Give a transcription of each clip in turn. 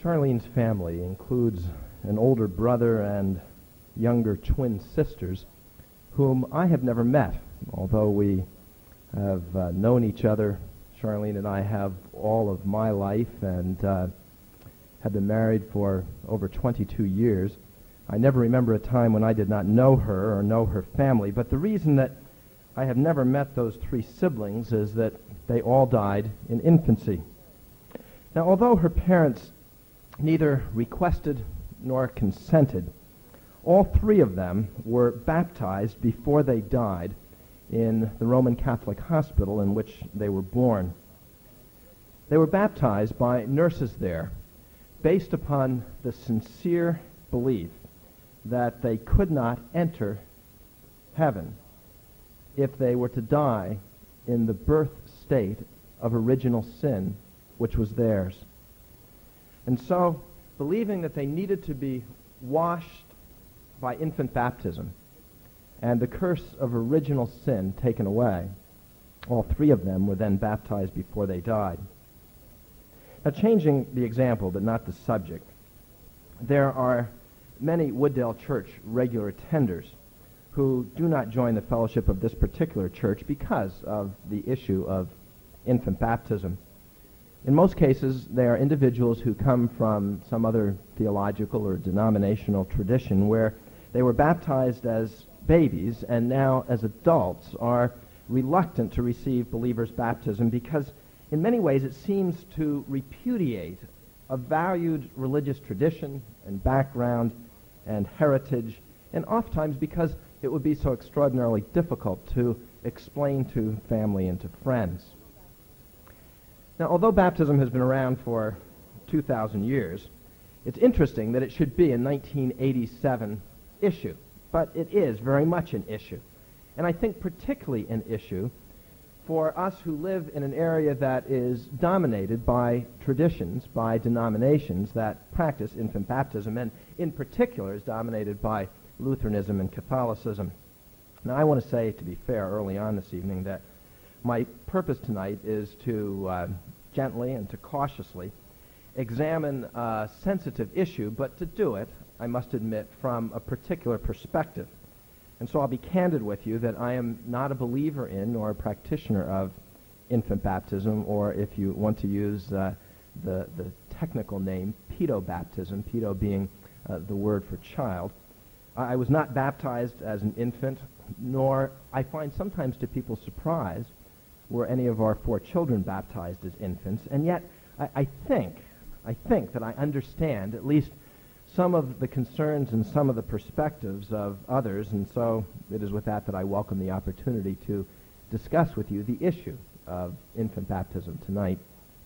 Charlene's family includes an older brother and younger twin sisters whom I have never met, although we have known each other. Charlene and I have all of my life and have been married for over 22 years. I never remember a time when I did not know her or know her family, but the reason that I have never met those three siblings is that they all died in infancy. Now, although her parents neither requested nor consented, all three of them were baptized before they died in the Roman Catholic hospital in which they were born. They were baptized by nurses there based upon the sincere belief that they could not enter heaven if they were to die in the birth state of original sin which was theirs. And so, believing that they needed to be washed by infant baptism and the curse of original sin taken away, all three of them were then baptized before they died. Now, changing the example, but not the subject, there are many Wooddale Church regular attenders who do not join the fellowship of this particular church because of the issue of infant baptism. In most cases, they are individuals who come from some other theological or denominational tradition where they were baptized as babies and now as adults are reluctant to receive believers' baptism because in many ways it seems to repudiate a valued religious tradition and background and heritage, and oftentimes because it would be so extraordinarily difficult to explain to family and to friends. Now, although baptism has been around for 2,000 years, it's interesting that it should be a 1987 issue, but it is very much an issue. And I think particularly an issue for us who live in an area that is dominated by traditions, by denominations that practice infant baptism, and in particular is dominated by Lutheranism and Catholicism. Now, I want to say, to be fair, early on this evening, that my purpose tonight is to gently and to cautiously examine a sensitive issue, but to do it, I must admit, from a particular perspective. And so I'll be candid with you that I am not a believer in nor a practitioner of infant baptism, or if you want to use the technical name, pedobaptism, pedo being the word for child. I was not baptized as an infant, nor, I find sometimes to people's surprise, were any of our 4 children baptized as infants, and yet I think that I understand at least some of the concerns and some of the perspectives of others, and so it is with that I welcome the opportunity to discuss with you the issue of infant baptism tonight.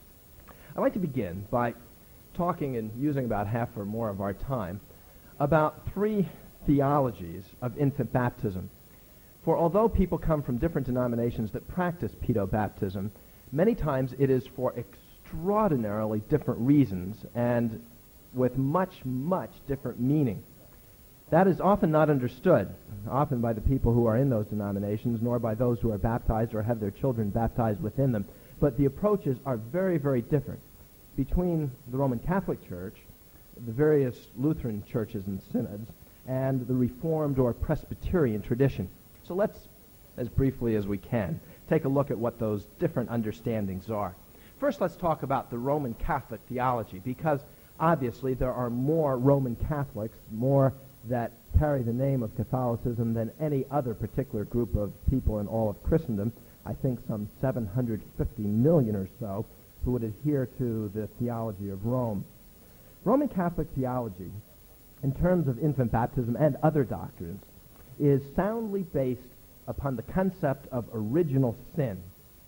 I'd like to begin by talking and using about half or more of our time about 3 theologies of infant baptism. For although people come from different denominations that practice pedobaptism, many times it is for extraordinarily different reasons and with much, much different meaning. That is often not understood, often by the people who are in those denominations, nor by those who are baptized or have their children baptized within them. But the approaches are very, very different between the Roman Catholic Church, the various Lutheran churches and synods, and the Reformed or Presbyterian tradition. So let's, as briefly as we can, take a look at what those different understandings are. First, let's talk about the Roman Catholic theology, because obviously there are more Roman Catholics, more that carry the name of Catholicism than any other particular group of people in all of Christendom. I think some 750 million or so who would adhere to the theology of Rome. Roman Catholic theology, in terms of infant baptism and other doctrines, is soundly based upon the concept of original sin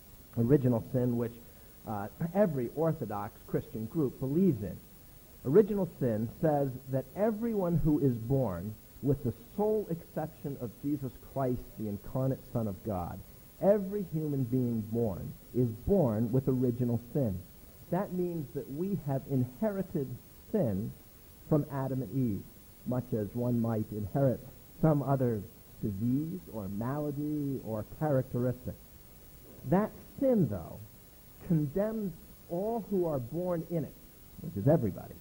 which every Orthodox Christian group believes in. Original sin says that everyone who is born, with the sole exception of Jesus Christ, the incarnate Son of God, every human being born is born with original sin. That means that we have inherited sin from Adam and Eve, much as one might inherit some other disease or malady or characteristic. That sin, though, condemns all who are born in it, which is everybody,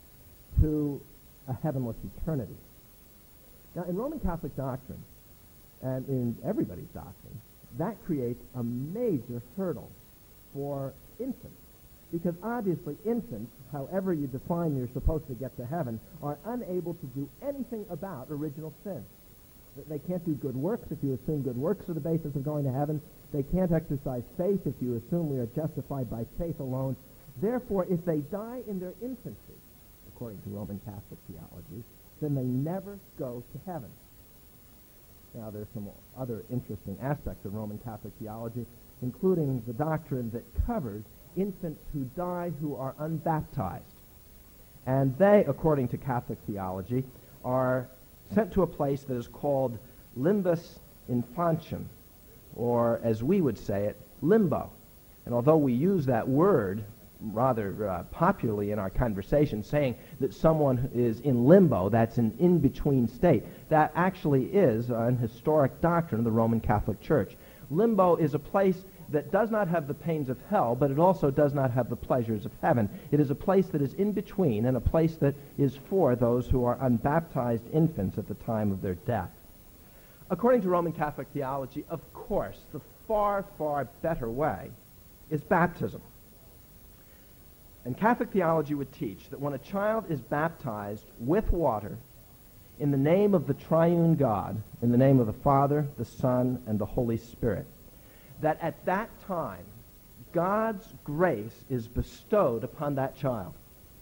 to a heavenless eternity. Now, in Roman Catholic doctrine, and in everybody's doctrine, that creates a major hurdle for infants. Because obviously infants, however you define you're supposed to get to heaven, are unable to do anything about original sin. They can't do good works if you assume good works are the basis of going to heaven. They can't exercise faith if you assume we are justified by faith alone. Therefore, if they die in their infancy, according to Roman Catholic theology, then they never go to heaven. Now, there's some other interesting aspects of Roman Catholic theology, including the doctrine that covers infants who die who are unbaptized. And they, according to Catholic theology, are sent to a place that is called limbus infantium, or as we would say it, limbo. And although we use that word rather popularly in our conversation, saying that someone is in limbo, that's an in-between state, that actually is an historic doctrine of the Roman Catholic Church. Limbo is a place that does not have the pains of hell, but it also does not have the pleasures of heaven. It is a place that is in between, and a place that is for those who are unbaptized infants at the time of their death. According to Roman Catholic theology, of course, the far, far better way is baptism. And Catholic theology would teach that when a child is baptized with water in the name of the triune God, in the name of the Father, the Son, and the Holy Spirit, that at that time, God's grace is bestowed upon that child,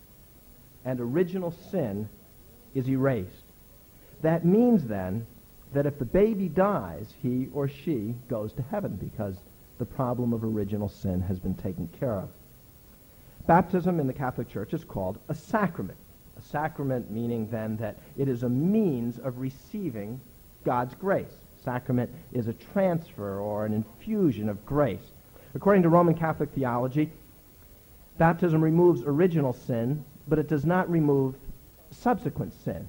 and original sin is erased. That means, then, that if the baby dies, he or she goes to heaven because the problem of original sin has been taken care of. Baptism in the Catholic Church is called a sacrament. A sacrament meaning, then, that it is a means of receiving God's grace. Sacrament is a transfer or an infusion of grace. According to Roman Catholic theology, baptism removes original sin, but it does not remove subsequent sin.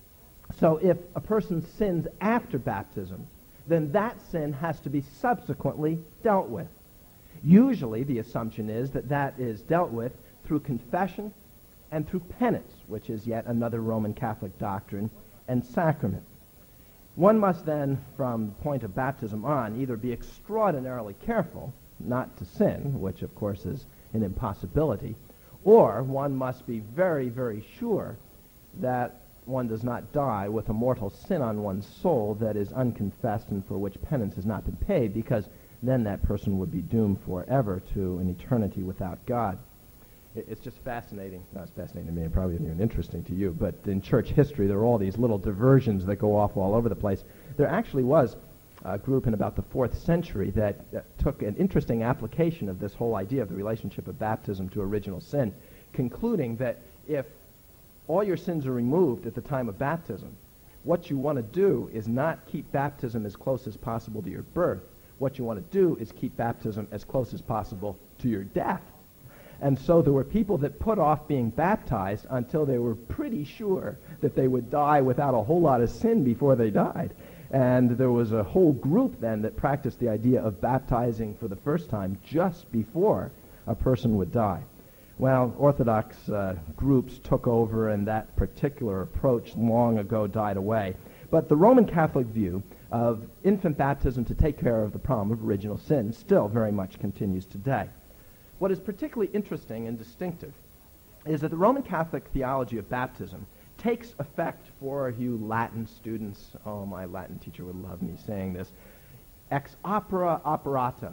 So if a person sins after baptism, then that sin has to be subsequently dealt with. Usually the assumption is that that is dealt with through confession and through penance, which is yet another Roman Catholic doctrine, and sacrament. One must then, from the point of baptism on, either be extraordinarily careful not to sin, which of course is an impossibility, or one must be very, very sure that one does not die with a mortal sin on one's soul that is unconfessed and for which penance has not been paid, because then that person would be doomed forever to an eternity without God. It's just fascinating. No, it's fascinating to me. It probably isn't even interesting to you. But in church history, there are all these little diversions that go off all over the place. There actually was a group in about the 4th century that took an interesting application of this whole idea of the relationship of baptism to original sin, concluding that if all your sins are removed at the time of baptism, what you want to do is not keep baptism as close as possible to your birth. What you want to do is keep baptism as close as possible to your death. And so there were people that put off being baptized until they were pretty sure that they would die without a whole lot of sin before they died. And there was a whole group then that practiced the idea of baptizing for the first time just before a person would die. Well, Orthodox groups took over, and that particular approach long ago died away. But the Roman Catholic view of infant baptism to take care of the problem of original sin still very much continues today. What is particularly interesting and distinctive is that the Roman Catholic theology of baptism takes effect for you Latin students. Oh, my Latin teacher would love me saying this. Ex opere operato.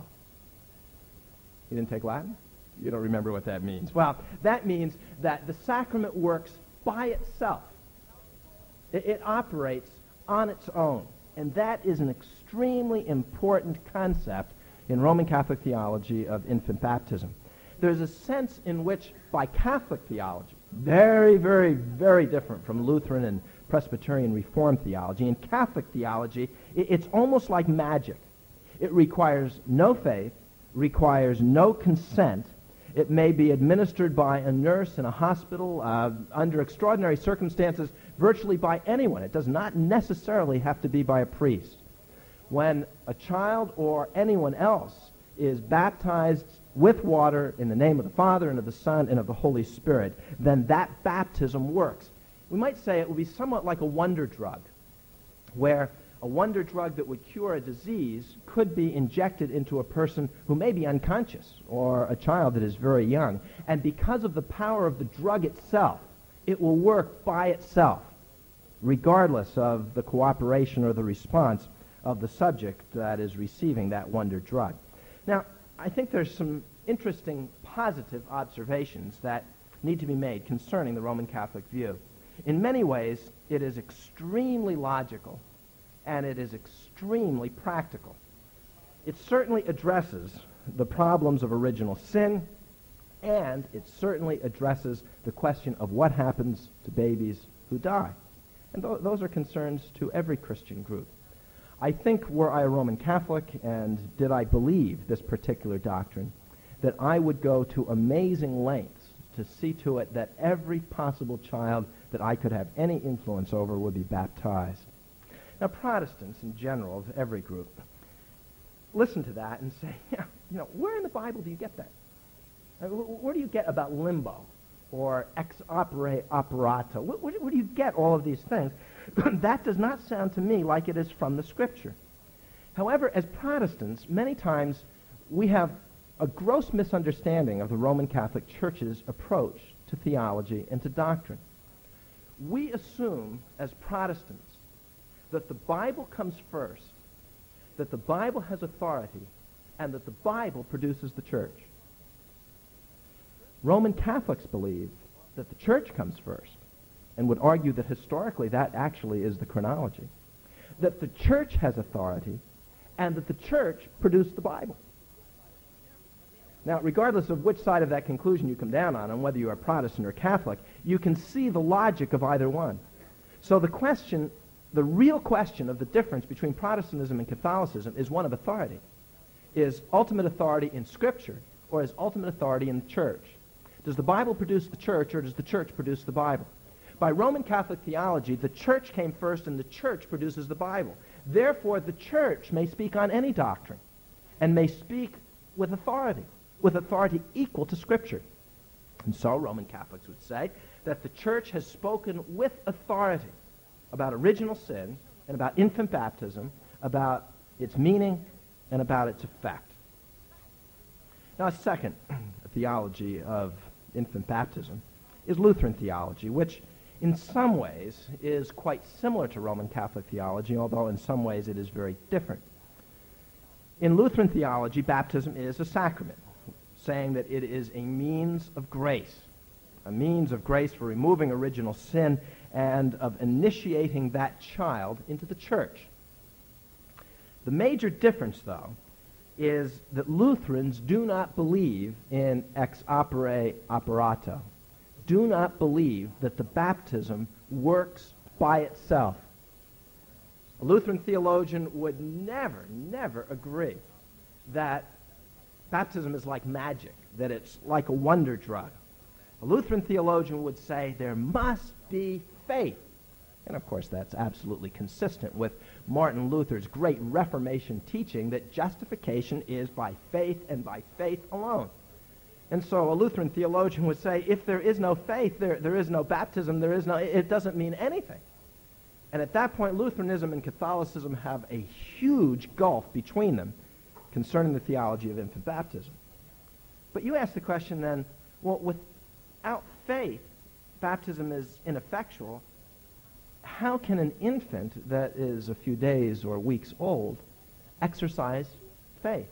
You didn't take Latin? You don't remember what that means. Well, that means that the sacrament works by itself. It operates on its own. And that is an extremely important concept in Roman Catholic theology of infant baptism. There's a sense in which, by Catholic theology, very, very, very different from Lutheran and Presbyterian Reformed theology, in Catholic theology, it's almost like magic. It requires no faith, requires no consent. It may be administered by a nurse in a hospital under extraordinary circumstances, virtually by anyone. It does not necessarily have to be by a priest. When a child or anyone else is baptized with water in the name of the Father and of the Son and of the Holy Spirit, then that baptism works. We might say it would be somewhat like a wonder drug, where a wonder drug that would cure a disease could be injected into a person who may be unconscious or a child that is very young. And because of the power of the drug itself, it will work by itself, regardless of the cooperation or the response of the subject that is receiving that wonder drug. Now, I think there's some interesting positive observations that need to be made concerning the Roman Catholic view. In many ways, it is extremely logical and it is extremely practical. It certainly addresses the problems of original sin, and it certainly addresses the question of what happens to babies who die. And those are concerns to every Christian group. I think were I a Roman Catholic and did I believe this particular doctrine, that I would go to amazing lengths to see to it that every possible child that I could have any influence over would be baptized. Now, Protestants in general, of every group, listen to that and say, where in the Bible do you get that? Where do you get about limbo or ex opere operato? Where do you get all of these things? That does not sound to me like it is from the Scripture. However, as Protestants, many times we have a gross misunderstanding of the Roman Catholic Church's approach to theology and to doctrine. We assume, as Protestants, that the Bible comes first, that the Bible has authority, and that the Bible produces the church. Roman Catholics believe that the church comes first, and would argue that historically that actually is the chronology, that the church has authority, and that the church produced the Bible. Now, regardless of which side of that conclusion you come down on, and whether you are Protestant or Catholic, you can see the logic of either one. So the real question of the difference between Protestantism and Catholicism is one of authority. Is ultimate authority in Scripture, or is ultimate authority in the church? Does the Bible produce the church, or does the church produce the Bible? By Roman Catholic theology, the church came first and the church produces the Bible. Therefore, the church may speak on any doctrine and may speak with authority equal to Scripture. And so Roman Catholics would say that the church has spoken with authority about original sin and about infant baptism, about its meaning and about its effect. Now, a second theology of infant baptism is Lutheran theology, which in some ways is quite similar to Roman Catholic theology, although in some ways it is very different. In Lutheran theology, baptism is a sacrament, saying that it is a means of grace for removing original sin and of initiating that child into the church. The major difference, though, is that Lutherans do not believe in ex opere operato, do not believe that the baptism works by itself. A Lutheran theologian would never agree that baptism is like magic, that it's like a wonder drug. A Lutheran theologian would say there must be faith. And of course that's absolutely consistent with Martin Luther's great Reformation teaching that justification is by faith and by faith alone. And so a Lutheran theologian would say if there is no faith, there is no baptism, it doesn't mean anything. And at that point, Lutheranism and Catholicism have a huge gulf between them concerning the theology of infant baptism. But you ask the question then, well, without faith, baptism is ineffectual. How can an infant that is a few days or weeks old exercise faith?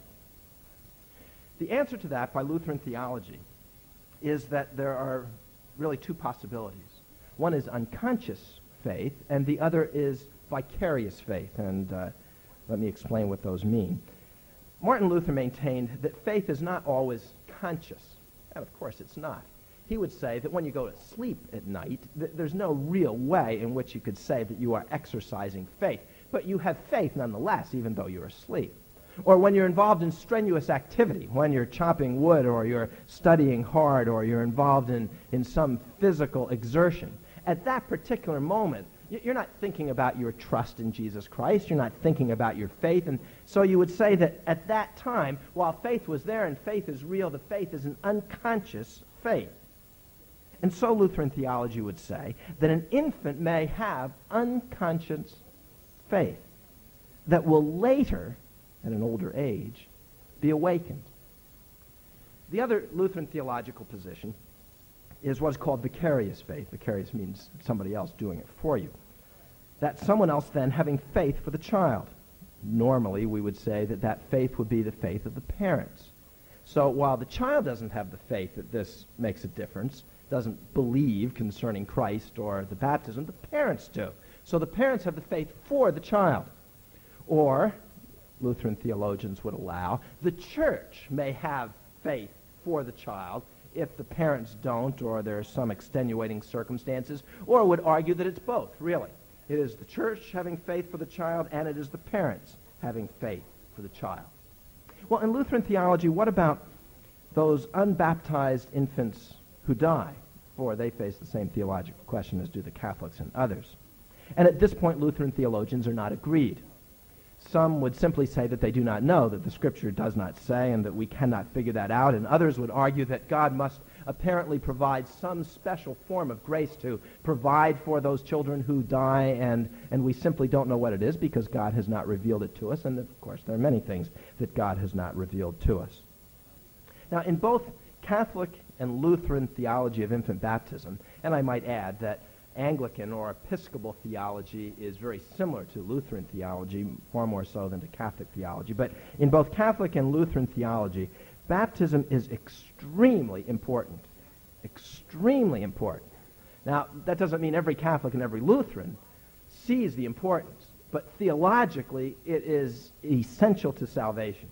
The answer to that by Lutheran theology is that there are really two possibilities. One is unconscious faith, and the other is vicarious faith. And let me explain what those mean. Martin Luther maintained that faith is not always conscious, and of course it's not. He would say that when you go to sleep at night, there's no real way in which you could say that you are exercising faith. But you have faith nonetheless, even though you're asleep. Or when you're involved in strenuous activity, when you're chopping wood or you're studying hard or you're involved in some physical exertion. At that particular moment, You're not thinking about your trust in Jesus Christ. You're not thinking about your faith. And so you would say that at that time, while faith was there and faith is real, the faith is an unconscious faith. And so Lutheran theology would say that an infant may have unconscious faith that will later, at an older age, be awakened. The other Lutheran theological position is what's called vicarious faith. Vicarious means somebody else doing it for you. That someone else then having faith for the child. Normally, we would say that that faith would be the faith of the parents. So while the child doesn't have the faith that this makes a difference, doesn't believe concerning Christ or the baptism, the parents do. So the parents have the faith for the child. Or, Lutheran theologians would allow, the church may have faith for the child if the parents don't, or there are some extenuating circumstances, or would argue that it's both, really. It is the church having faith for the child, and it is the parents having faith for the child. Well, in Lutheran theology, what about those unbaptized infants who die? For they face the same theological question as do the Catholics and others. And at this point, Lutheran theologians are not agreed. Some would simply say that they do not know, that the Scripture does not say, and that we cannot figure that out. And others would argue that God must apparently provide some special form of grace to provide for those children who die, and we simply don't know what it is because God has not revealed it to us. And, of course, there are many things that God has not revealed to us. Now, in both Catholic and Lutheran theology of infant baptism, and I might add that Anglican or Episcopal theology is very similar to Lutheran theology, far more so than to Catholic theology. But in both Catholic and Lutheran theology, baptism is extremely important. Extremely important. Now, that doesn't mean every Catholic and every Lutheran sees the importance, but theologically it is essential to salvation.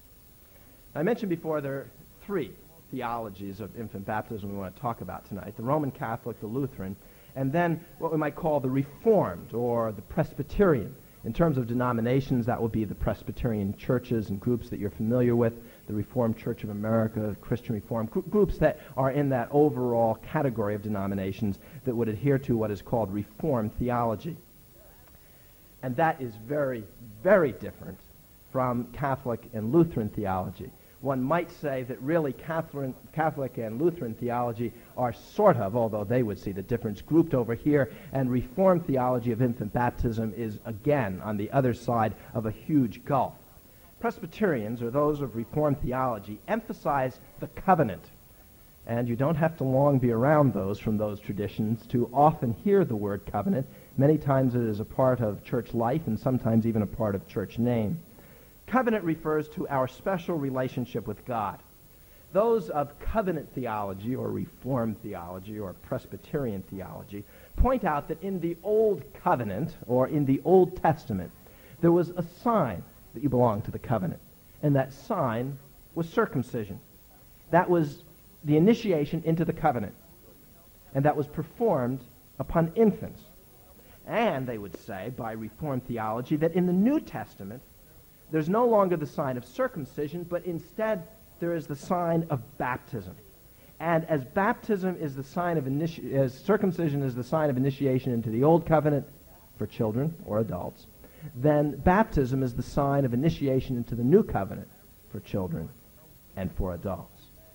I mentioned before there are three theologies of infant baptism we want to talk about tonight: the Roman Catholic, the Lutheran, and then what we might call the Reformed or the Presbyterian. In terms of denominations, that will be the Presbyterian churches and groups that you're familiar with, the Reformed Church of America, Christian Reformed, groups that are in that overall category of denominations that would adhere to what is called Reformed theology. And that is very, very different from Catholic and Lutheran theology. One might say that really Catholic and Lutheran theology are sort of, although they would see the difference, grouped over here, and Reformed theology of infant baptism is, again, on the other side of a huge gulf. Presbyterians, or those of Reformed theology, emphasize the covenant, and you don't have to long be around those from those traditions to often hear the word covenant. Many times it is a part of church life and sometimes even a part of church name. Covenant refers to our special relationship with God. Those of covenant theology or Reformed theology or Presbyterian theology point out that in the Old Covenant or in the Old Testament there was a sign that you belonged to the covenant, and that sign was circumcision. That was the initiation into the covenant, and that was performed upon infants. And they would say, by Reformed theology, that in the New Testament there's no longer the sign of circumcision, but instead there is the sign of baptism. And as baptism is the sign of as circumcision is the sign of initiation into the Old Covenant for children or adults, then baptism is the sign of initiation into the New Covenant for children and for adults.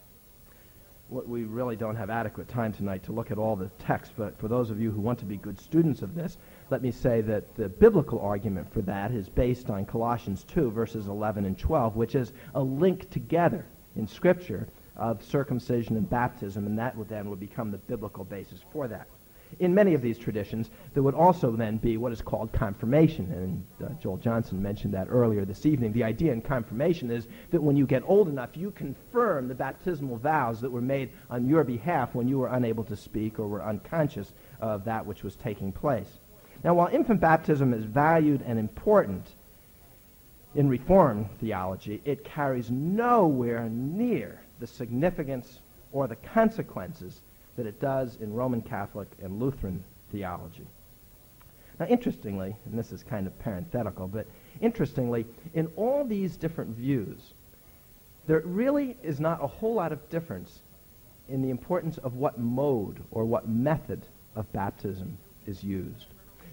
We really don't have adequate time tonight to look at all the text, but for those of you who want to be good students of this, let me say that the biblical argument for that is based on Colossians 2, verses 11 and 12, which is a link together in Scripture of circumcision and baptism, and that would become the biblical basis for that. In many of these traditions, there would also then be what is called confirmation, and Joel Johnson mentioned that earlier this evening. The idea in confirmation is that when you get old enough, you confirm the baptismal vows that were made on your behalf when you were unable to speak or were unconscious of that which was taking place. Now, while infant baptism is valued and important in Reformed theology, it carries nowhere near the significance or the consequences that it does in Roman Catholic and Lutheran theology. Now, interestingly, and this is kind of parenthetical, but interestingly, in all these different views, there really is not a whole lot of difference in the importance of what mode or what method of baptism is used.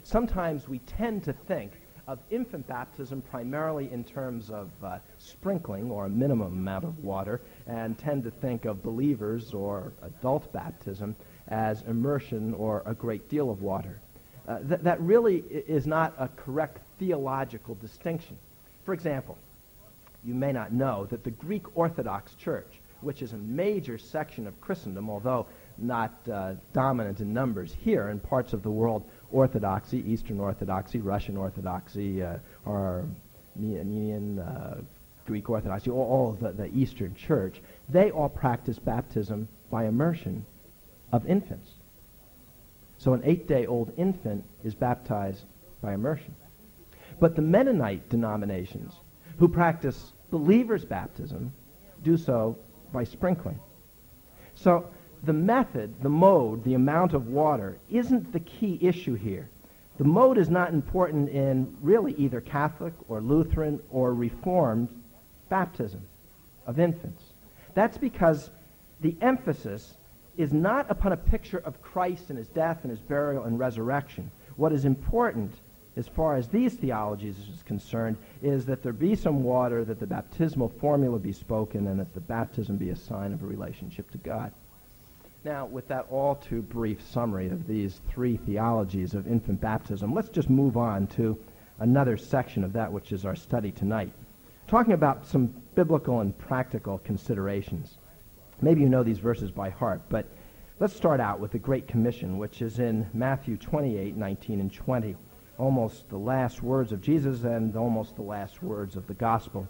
sometimes we tend to think of infant baptism primarily in terms of sprinkling or a minimum amount of water, and tend to think of believers or adult baptism as immersion or a great deal of water. That really is not a correct theological distinction. For example, you may not know that the Greek Orthodox Church, which is a major section of Christendom, although not dominant in numbers here in parts of the world, Orthodoxy, Eastern Orthodoxy, Russian Orthodoxy, Armenian, Greek Orthodoxy, all of the Eastern Church, they all practice baptism by immersion of infants. So an 8-day-old infant is baptized by immersion. But the Mennonite denominations, who practice believers' baptism, do so by sprinkling. So the method, the mode, the amount of water isn't the key issue here. The mode is not important in really either Catholic or Lutheran or Reformed baptism of infants. That's because the emphasis is not upon a picture of Christ and his death and his burial and resurrection. What is important, as far as these theologies is concerned, is that there be some water, that the baptismal formula be spoken, and that the baptism be a sign of a relationship to God. Now, with that all too brief summary of these three theologies of infant baptism, let's just move on to another section of that which is our study tonight, talking about some biblical and practical considerations. Maybe you know these verses by heart, but let's start out with the Great Commission, which is in Matthew 28:19 and 20, almost the last words of Jesus and almost the last words of the gospel.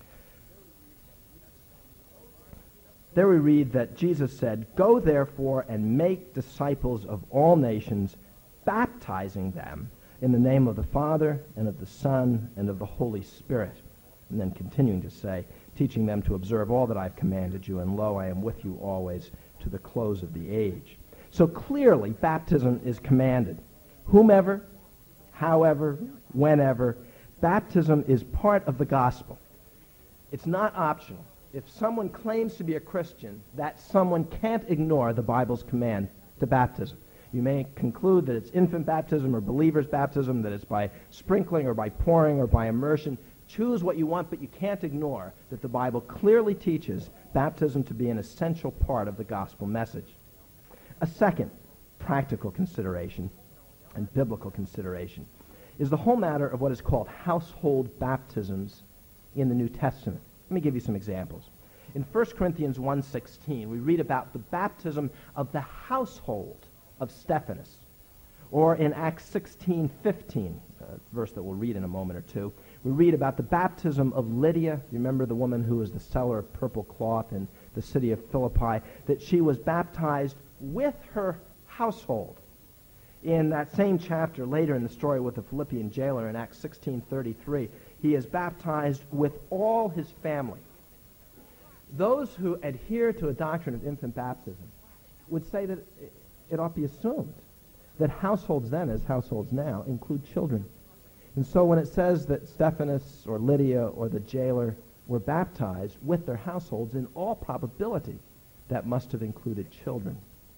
There we read that Jesus said, "Go therefore and make disciples of all nations, baptizing them in the name of the Father and of the Son and of the Holy Spirit." And then continuing to say, "Teaching them to observe all that I've commanded you, and lo, I am with you always to the close of the age." So clearly, baptism is commanded. Whomever, however, whenever, baptism is part of the gospel. It's not optional. If someone claims to be a Christian, that someone can't ignore the Bible's command to baptism. You may conclude that it's infant baptism or believer's baptism, that it's by sprinkling or by pouring or by immersion. Choose what you want, but you can't ignore that the Bible clearly teaches baptism to be an essential part of the gospel message. A second practical consideration and biblical consideration is the whole matter of what is called household baptisms in the New Testament. Let me give you some examples. In 1 Corinthians 1:16, we read about the baptism of the household of Stephanas. Or in Acts 16:15, a verse that we'll read in a moment or two, we read about the baptism of Lydia. You remember the woman who was the seller of purple cloth in the city of Philippi, that she was baptized with her household. In that same chapter, later in the story with the Philippian jailer in Acts 16:33, he is baptized with all his family. Those who adhere to a doctrine of infant baptism would say that it ought to be assumed that households then, as households now, include children. And so when it says that Stephanas or Lydia or the jailer were baptized with their households, in all probability, that must have included children.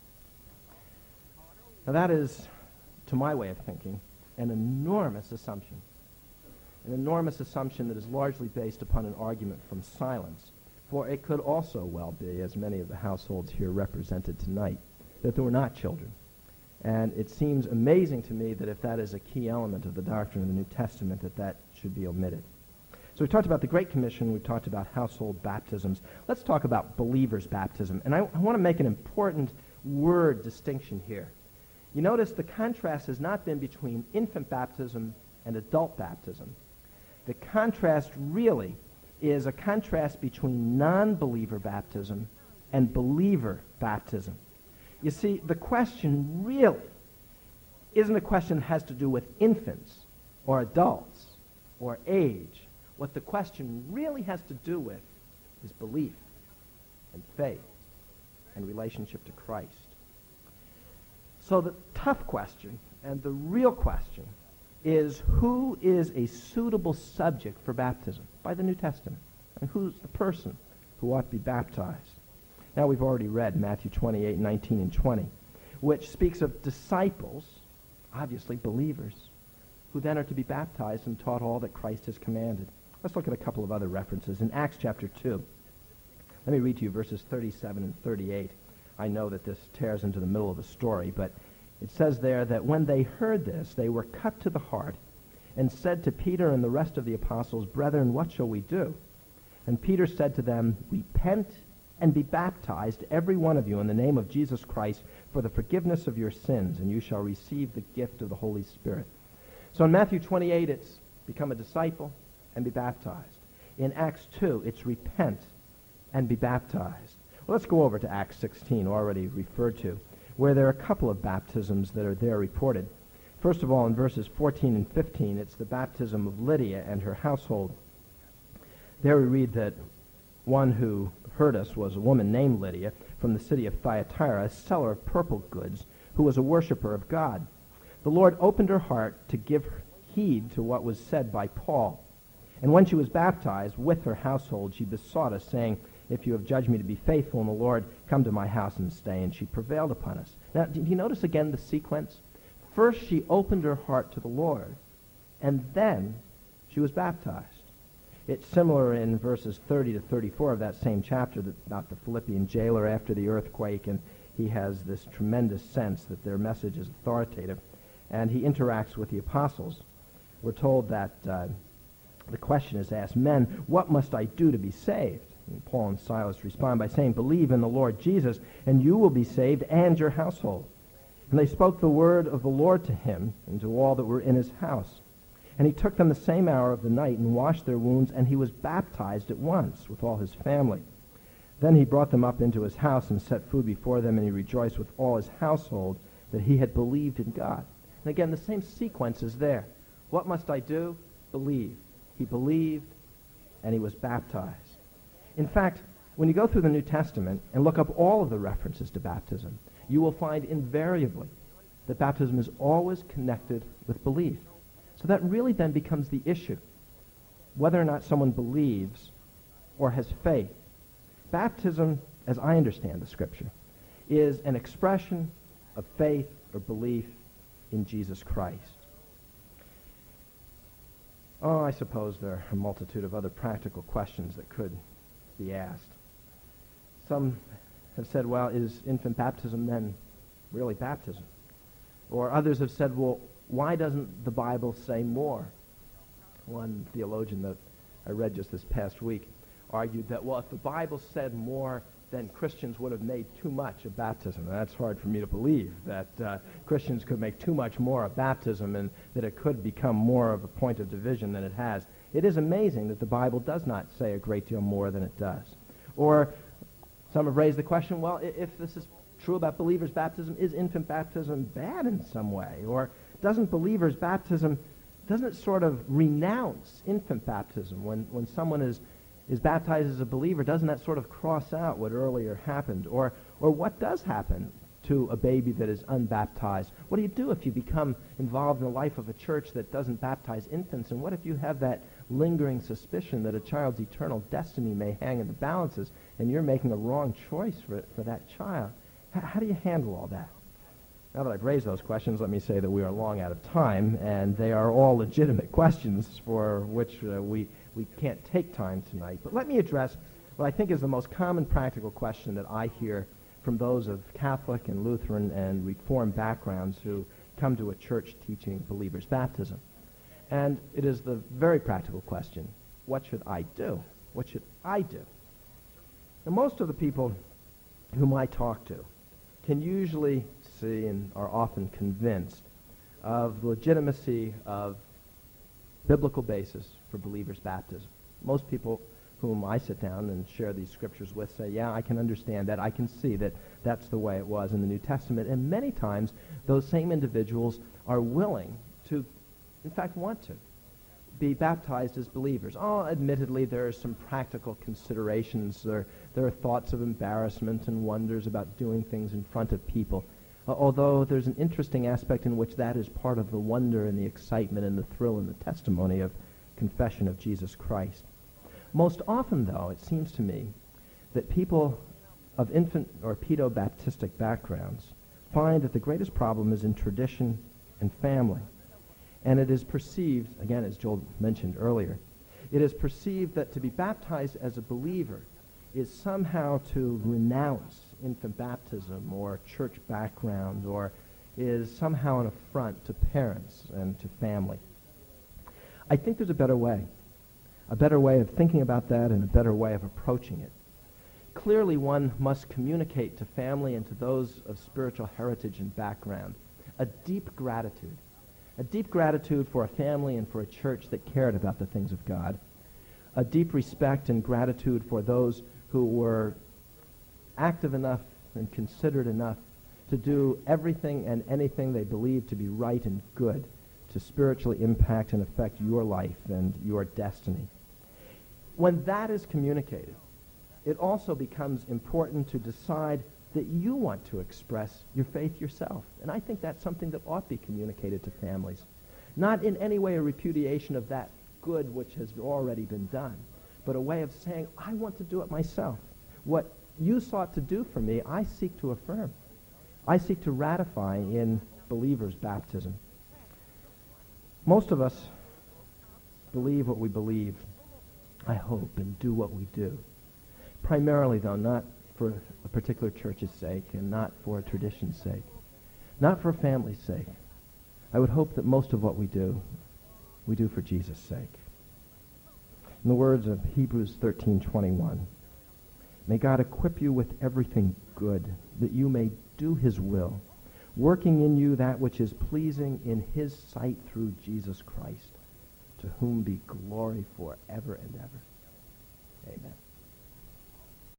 Now that is, to my way of thinking, an enormous assumption. An enormous assumption that is largely based upon an argument from silence. For it could also well be, as many of the households here represented tonight, that there were not children. And it seems amazing to me that if that is a key element of the doctrine of the New Testament, that should be omitted. So we talked about the Great Commission, we've talked about household baptisms. Let's talk about believers' baptism. And I want to make an important word distinction here. You notice the contrast has not been between infant baptism and adult baptism. The contrast really is a contrast between non-believer baptism and believer baptism. You see, the question really isn't a question that has to do with infants or adults or age. What the question really has to do with is belief and faith and relationship to Christ. So the tough question and the real question is, who is a suitable subject for baptism by the New Testament? And who's the person who ought to be baptized? Now we've already read Matthew 28:19 and 20, which speaks of disciples obviously believers, who then are to be baptized and taught all that Christ has commanded. Let's look at a couple of other references. In Acts chapter 2, let me read to you verses 37 and 38. I know that this tears into the middle of the story, but it says there that when they heard this, they were cut to the heart and said to Peter and the rest of the apostles, "Brethren, what shall we do?" And Peter said to them, "Repent and be baptized, every one of you, in the name of Jesus Christ, for the forgiveness of your sins, and you shall receive the gift of the Holy Spirit." So in Matthew 28, it's become a disciple and be baptized. In Acts 2, it's repent and be baptized. Well, let's go over to Acts 16, already referred to, where there are a couple of baptisms that are there reported. First of all, in verses 14 and 15, it's the baptism of Lydia and her household. There we read that one who heard us was a woman named Lydia from the city of Thyatira, a seller of purple goods, who was a worshiper of God. The Lord opened her heart to give heed to what was said by Paul. And when she was baptized with her household, she besought us, saying, "If you have judged me to be faithful in the Lord, come to my house and stay." And she prevailed upon us. Now, do you notice again the sequence? First, she opened her heart to the Lord, and then she was baptized. It's similar in verses 30 to 34 of that same chapter about the Philippian jailer after the earthquake, and he has this tremendous sense that their message is authoritative, and he interacts with the apostles. We're told that the question is asked, "Men, what must I do to be saved?" And Paul and Silas respond by saying, "Believe in the Lord Jesus, and you will be saved and your household." And they spoke the word of the Lord to him and to all that were in his house. And he took them the same hour of the night and washed their wounds, and he was baptized at once with all his family. Then he brought them up into his house and set food before them, and he rejoiced with all his household that he had believed in God. And again, the same sequence is there. What must I do? Believe. He believed, and he was baptized. In fact, when you go through the New Testament and look up all of the references to baptism, you will find invariably that baptism is always connected with belief. So that really then becomes the issue, whether or not someone believes or has faith. Baptism, as I understand the Scripture, is an expression of faith or belief in Jesus Christ. Oh, I suppose there are a multitude of other practical questions that could be asked. Some have said, well, is infant baptism then really baptism? Or others have said, well, why doesn't the Bible say more? One theologian that I read just this past week argued that, well, if the Bible said more, then Christians would have made too much of baptism. And that's hard for me to believe, that Christians could make too much more of baptism and that it could become more of a point of division than it has. It is amazing that the Bible does not say a great deal more than it does. Or some have raised the question, well, if this is true about believers' baptism, is infant baptism bad in some way? Or doesn't believers' baptism, doesn't it sort of renounce infant baptism? When someone is baptized as a believer, doesn't that sort of cross out what earlier happened? Or what does happen to a baby that is unbaptized? What do you do if you become involved in the life of a church that doesn't baptize infants? And what if you have that lingering suspicion that a child's eternal destiny may hang in the balances and you're making a wrong choice for that child? How do you handle all that? Now that I've raised those questions, let me say that we are long out of time, and they are all legitimate questions for which we can't take time tonight. But let me address what I think is the most common practical question that I hear from those of Catholic and Lutheran and Reformed backgrounds who come to a church teaching believers' baptism. And it is the very practical question, what should I do? What should I do? Now, most of the people whom I talk to can usually see and are often convinced of the legitimacy of biblical basis for believers' baptism. Most people whom I sit down and share these scriptures with say, yeah, I can understand that. I can see that that's the way it was in the New Testament. And many times, those same individuals are willing to, in fact, want to be baptized as believers. Oh, admittedly, there are some practical considerations. There are thoughts of embarrassment and wonders about doing things in front of people. Although there's an interesting aspect in which that is part of the wonder and the excitement and the thrill and the testimony of confession of Jesus Christ. Most often, though, it seems to me that people of infant or pedo-baptistic backgrounds find that the greatest problem is in tradition and family. And it is perceived, again, as Joel mentioned earlier, it is perceived that to be baptized as a believer is somehow to renounce infant baptism or church background, or is somehow an affront to parents and to family. I think there's a better way of thinking about that and a better way of approaching it. Clearly, one must communicate to family and to those of spiritual heritage and background a deep gratitude for a family and for a church that cared about the things of God, a deep respect and gratitude for those who were active enough and considered enough to do everything and anything they believed to be right and good to spiritually impact and affect your life and your destiny. When that is communicated, it also becomes important to decide that you want to express your faith yourself. And I think that's something that ought to be communicated to families. Not in any way a repudiation of that good which has already been done, but a way of saying, I want to do it myself. What you sought to do for me, I seek to affirm. I seek to ratify in believers' baptism. Most of us believe what we believe, I hope, and do what we do. Primarily, though, not for a particular church's sake and not for a tradition's sake, not for a family's sake. I would hope that most of what we do for Jesus' sake. In the words of Hebrews 13:21, may God equip you with everything good, that you may do his will, working in you that which is pleasing in his sight through Jesus Christ, to whom be glory forever and ever. Amen.